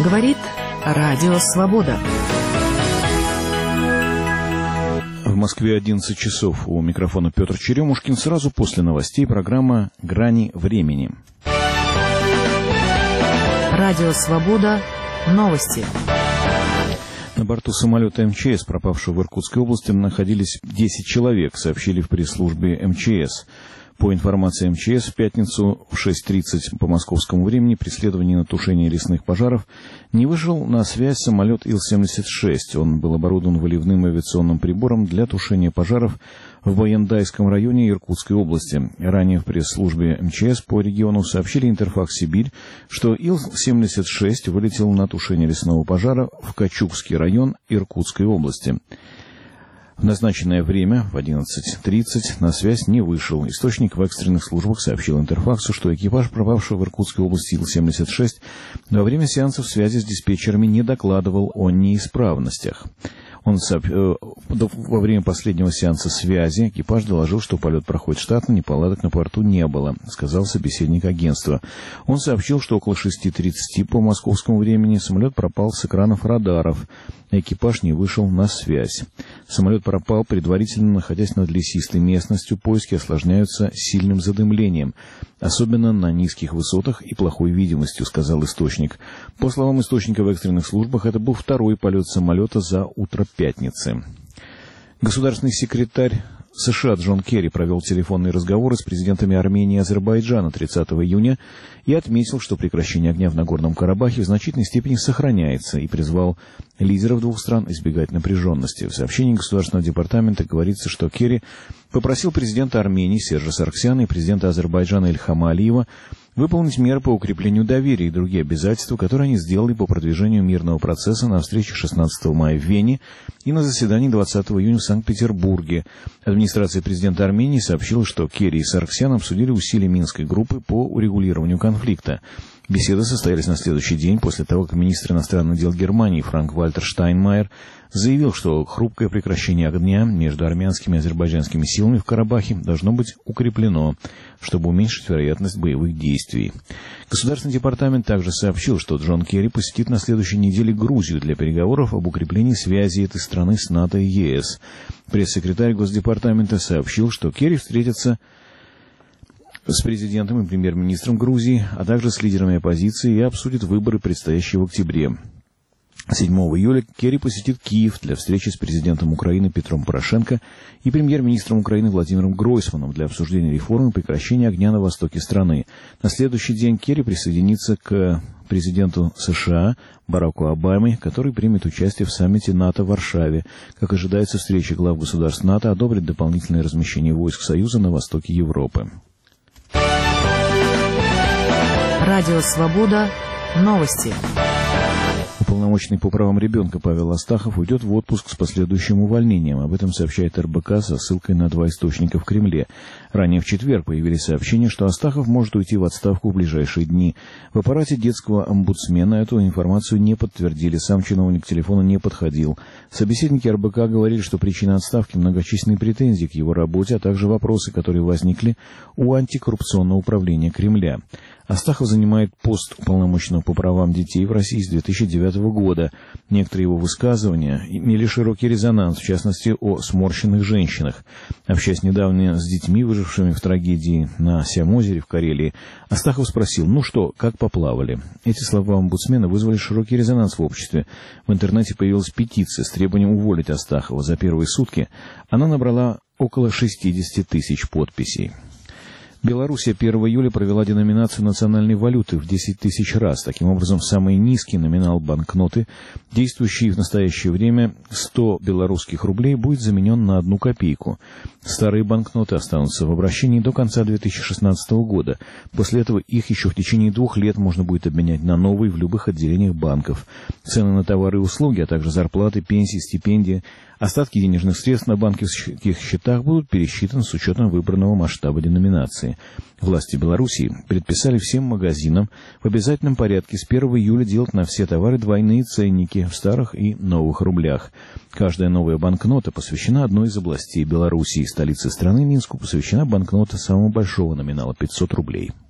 Говорит Радио Свобода. В Москве 11 часов. У микрофона Петр Черемушкин. Сразу после новостей программа «Грани времени». Радио Свобода. Новости. На борту самолета МЧС, пропавшего в Иркутской области, находились 10 человек, сообщили в пресс-службе МЧС. По информации МЧС, в пятницу в 6:30 по московскому времени при следовании на тушение лесных пожаров не вышел на связь самолет Ил-76. Он был оборудован выливным авиационным прибором для тушения пожаров в Баяндайском районе Иркутской области. Ранее в пресс-службе МЧС по региону сообщили Интерфакс-Сибирь, что Ил-76 вылетел на тушение лесного пожара в Качукский район Иркутской области. В назначенное время, в 11:30, на связь не вышел. Источник в экстренных службах сообщил Интерфаксу, что экипаж, пропавшего в Иркутской области Ил-76, во время сеансов связи с диспетчерами не докладывал о неисправностях. Во время последнего сеанса связи экипаж доложил, что полет проходит штатно, неполадок на борту не было, сказал собеседник агентства. Он сообщил, что около 6:30 по московскому времени самолет пропал с экранов радаров, а экипаж не вышел на связь. Самолет пропал, предварительно находясь над лесистой местностью, поиски осложняются сильным задымлением, особенно на низких высотах и плохой видимостью, сказал источник. По словам источника в экстренных службах, это был второй полет самолета за утро пятницы. Государственный секретарь США Джон Керри провел телефонные разговоры с президентами Армении и Азербайджана 30 июня и отметил, что прекращение огня в Нагорном Карабахе в значительной степени сохраняется, и призвал лидеров двух стран избегать напряженности. В сообщении Государственного департамента говорится, что Керри попросил президента Армении Сержа Саргсяна и президента Азербайджана Ильхама Алиева выполнить меры по укреплению доверия и другие обязательства, которые они сделали по продвижению мирного процесса на встрече 16 мая в Вене и на заседании 20 июня в Санкт-Петербурге. Администрация президента Армении сообщила, что Керри и Саргсян обсудили усилия Минской группы по урегулированию конфликта. Беседы состоялись на следующий день после того, как министр иностранных дел Германии Франк-Вальтер Штайнмайер заявил, что хрупкое прекращение огня между армянскими и азербайджанскими силами в Карабахе должно быть укреплено, чтобы уменьшить вероятность боевых действий. Государственный департамент также сообщил, что Джон Керри посетит на следующей неделе Грузию для переговоров об укреплении связи этой страны с НАТО и ЕС. Пресс-секретарь Госдепартамента сообщил, что Керри встретится с президентом и премьер-министром Грузии, а также с лидерами оппозиции и обсудит выборы, предстоящие в октябре. 7 июля Керри посетит Киев для встречи с президентом Украины Петром Порошенко и премьер-министром Украины Владимиром Гройсманом для обсуждения реформ и прекращения огня на востоке страны. На следующий день Керри присоединится к президенту США Бараку Обаме, который примет участие в саммите НАТО в Варшаве. Как ожидается, встреча глав государств НАТО одобрит дополнительное размещение войск Союза на востоке Европы. Радио Свобода. Новости. Уполномоченный по правам ребенка Павел Астахов уйдет в отпуск с последующим увольнением. Об этом сообщает РБК со ссылкой на 2 источника в Кремле. Ранее в четверг появились сообщения, что Астахов может уйти в отставку в ближайшие дни. В аппарате детского омбудсмена эту информацию не подтвердили. Сам чиновник к телефону не подходил. Собеседники РБК говорили, что причина отставки — многочисленные претензии к его работе, а также вопросы, которые возникли у антикоррупционного управления Кремля. Астахов занимает пост уполномоченного по правам детей в России с 2009 года. Некоторые его высказывания имели широкий резонанс, в частности, о сморщенных женщинах. Общаясь недавно с детьми, выжившими в трагедии на Сямозере в Карелии, Астахов спросил: «Ну что, как поплавали?» Эти слова омбудсмена вызвали широкий резонанс в обществе. В интернете появилась петиция с требованием уволить Астахова. За первые сутки она набрала около 60 тысяч подписей. Белоруссия 1 июля провела деноминацию национальной валюты в 10 тысяч раз. Таким образом, самый низкий номинал банкноты, действующий в настоящее время 100 белорусских рублей, будет заменен на 1 копейку. Старые банкноты останутся в обращении до конца 2016 года. После этого их еще в течение 2 лет можно будет обменять на новые в любых отделениях банков. Цены на товары и услуги, а также зарплаты, пенсии, стипендии, остатки денежных средств на банковских счетах будут пересчитаны с учетом выбранного масштаба деноминации. Власти Белоруссии предписали всем магазинам в обязательном порядке с 1 июля делать на все товары двойные ценники в старых и новых рублях. Каждая новая банкнота посвящена одной из областей Белоруссии. Столице страны Минску посвящена банкнота самого большого номинала — 500 рублей.